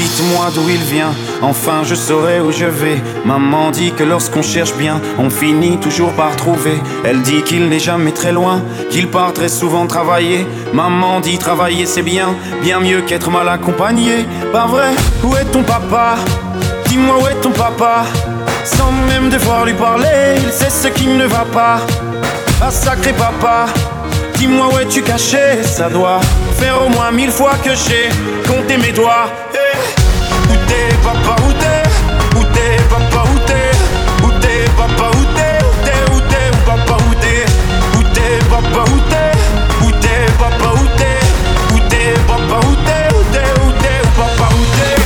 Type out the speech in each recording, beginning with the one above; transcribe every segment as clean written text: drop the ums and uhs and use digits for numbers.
Dites-moi d'où il vient, enfin je saurai où je vais. Maman dit que lorsqu'on cherche bien, on finit toujours par trouver. Elle dit qu'il n'est jamais très loin, qu'il part très souvent travailler. Maman dit travailler c'est bien, bien mieux qu'être mal accompagné. Pas vrai, où est ton papa? Dis-moi où est ton papa? Sans même devoir lui parler, il sait ce qui ne va pas. Ah sacré papa, dis-moi où es-tu caché? Ça doit faire au moins 1000 fois que j'ai compté mes doigts. Hey. Où t'es papa, où t'es? Où t'es papa, où t'es? Où t'es papa, où t'es? Où t'es, où t'es, où papa, où t'es? Où t'es papa, où t'es? Où t'es papa, où t'es? Où t'es papa, où t'es? Où t'es, où t'es, où papa, où t'es?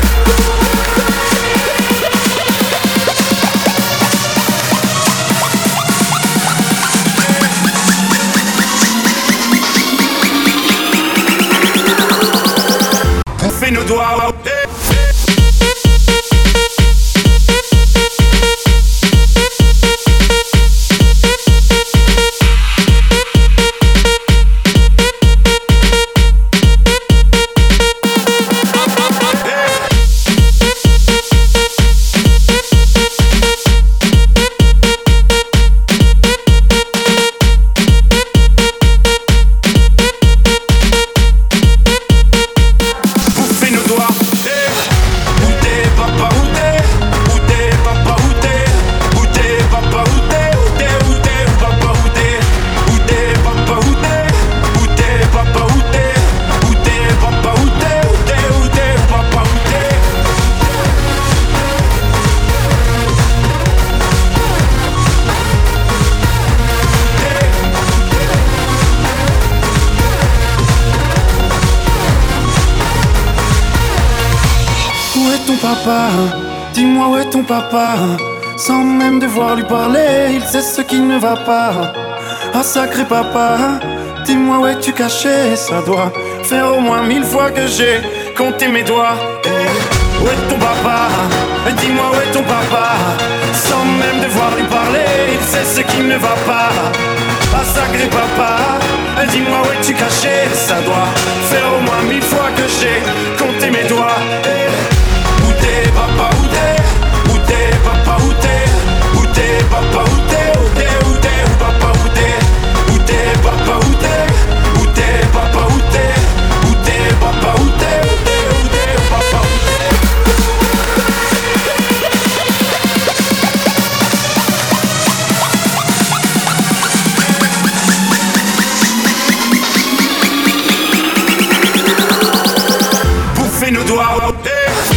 Fais nos doigts. Papa, dis-moi où est ton papa? Sans même devoir lui parler, il sait ce qui ne va pas. Ah sacré papa, dis-moi où es-tu caché? Ça doit faire au moins 1000 fois que j'ai compté mes doigts. Où est ton papa? Dis-moi où est ton papa? Sans même devoir lui parler, il sait ce qui ne va pas. Ah sacré papa, dis-moi où es-tu caché? Ça doit faire au moins 1000 fois que j'ai compté mes doigts. Où t'es papa, où t'es? Où t'es papa, où t'es? Où t'es papa, où t'es? Où t'es, où t'es, où papa, où t'es? Où t'es papa, où t'es? Où t'es papa, où t'es? Où t'es papa, où t'es? Où t'es, où t'es, où papa, où t'es? Bouffer nos doigts.